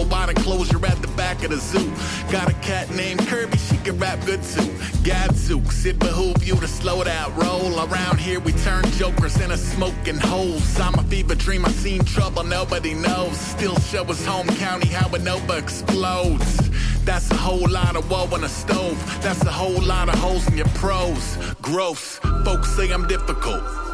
wide enclosure at the back of the zoo. Got a cat named Kirby, she can rap good too. Gadzooks, it behoove you to slow that roll. Around here we turn jokers into smoking holes. I'm a fever dream, I seen trouble nobody knows. Still show us home county how a Nova explodes. That's a whole lot of woe in a stove. That's a whole lot of holes in your pros. Gross, folks say I'm difficult.